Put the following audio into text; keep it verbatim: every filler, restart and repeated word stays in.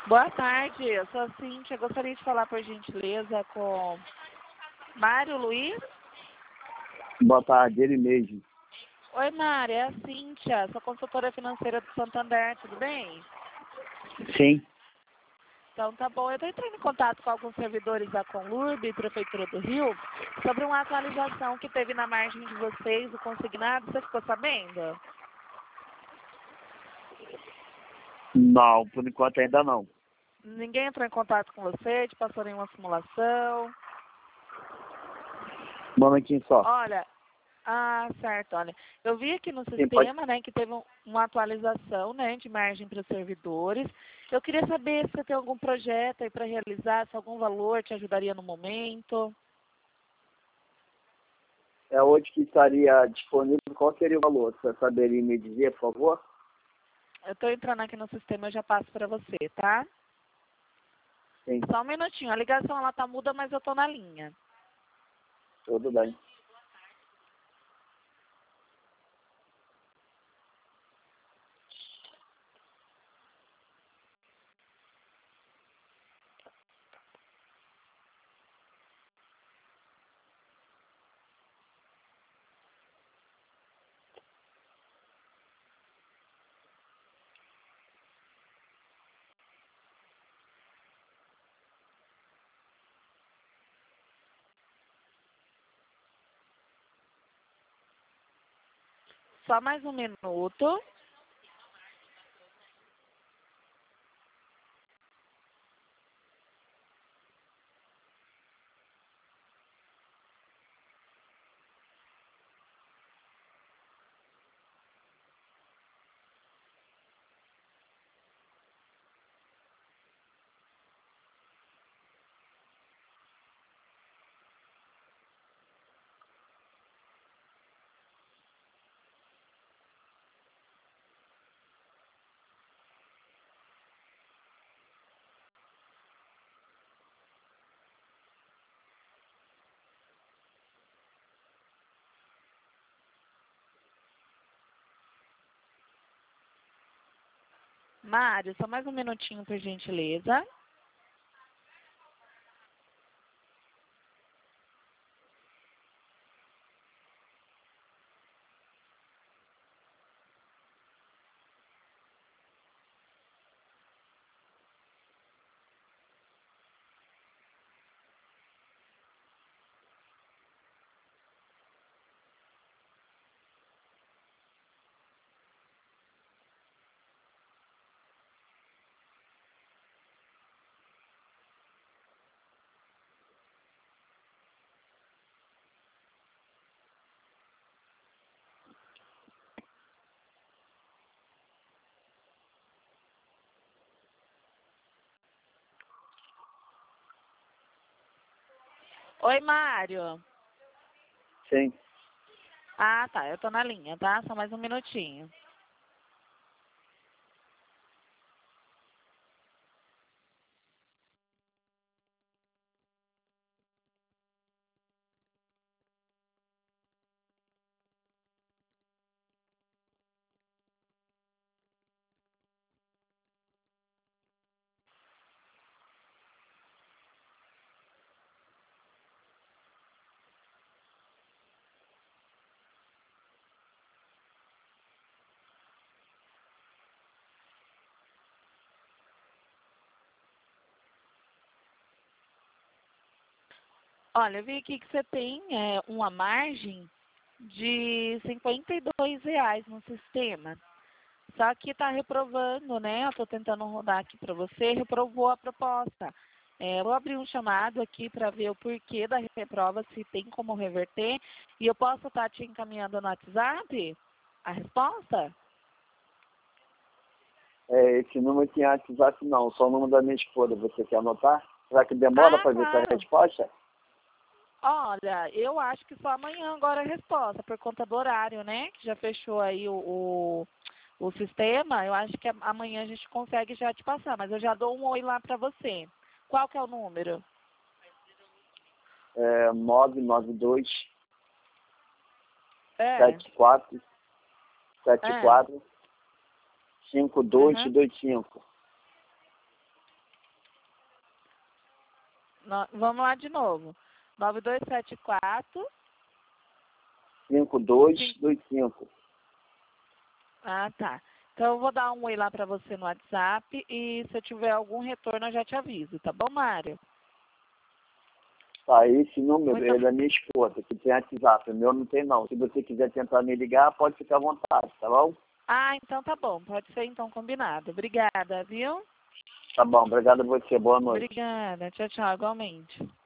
Boa tarde, eu sou a Cíntia. Gostaria de falar, por gentileza, com Mário Luiz. Boa tarde, ele mesmo. Oi, Mário, é a Cíntia, sou consultora financeira do Santander, tudo bem? Sim. Então tá bom, eu estou entrando em contato com alguns servidores da Conlurb, Prefeitura do Rio, sobre uma atualização que teve na margem de vocês, o consignado, você ficou sabendo? Não, por enquanto ainda não. Ninguém entrou em contato com você, te passou nenhuma simulação? Um momentinho só. Olha, ah, certo, olha, eu vi aqui no Sim, sistema, pode... né, que teve um, uma atualização, né, de margem para os servidores. Eu queria saber se você tem algum projeto aí para realizar, se algum valor te ajudaria no momento. É hoje que estaria disponível, qual seria o valor? Você saberia me dizer, por favor? Eu estou entrando aqui no sistema, eu já passo para você, tá? Sim, Só um minutinho, a ligação ela tá muda, mas eu tô na linha. tudo bem. Só mais um minuto. Mário, só mais um minutinho, por gentileza. Oi, Mário. Sim. Ah, tá, eu tô na linha, tá? Só mais um minutinho. Olha, eu vi aqui que você tem é, uma margem de cinquenta e dois reais no sistema. Só que está reprovando, né? Eu estou tentando rodar aqui para você, reprovou a proposta. É, eu vou abrir um chamado aqui para ver o porquê da reprova, se tem como reverter. E eu posso estar te encaminhando no WhatsApp a resposta? É, esse número tinha WhatsApp não, só o número da minha esposa. Você quer anotar? Será que demora Ah, para ver essa claro. resposta? Olha, eu acho que só amanhã agora a resposta, por conta do horário, né? Que já fechou aí o, o, o sistema. Eu acho que amanhã a gente consegue já te passar, mas eu já dou um oi lá para você. Qual que é o número? É nove nove dois, É. sete quatro, sete É. quatro, cinco dois Uhum. dois cinco. No- vamos lá de novo. nove dois sete quatro. cinco dois dois cinco. Ah, tá. Então eu vou dar um oi lá para você no WhatsApp e se eu tiver algum retorno eu já te aviso, tá bom, Mário? Tá, esse número Muito é da minha esposa, que tem WhatsApp. O meu não tem não. Se você quiser tentar me ligar, pode ficar à vontade, tá bom? Ah, então tá bom. Pode ser então combinado. Obrigada, viu? Tá bom, obrigado a você. Boa noite. Obrigada. Tchau, tchau. Igualmente.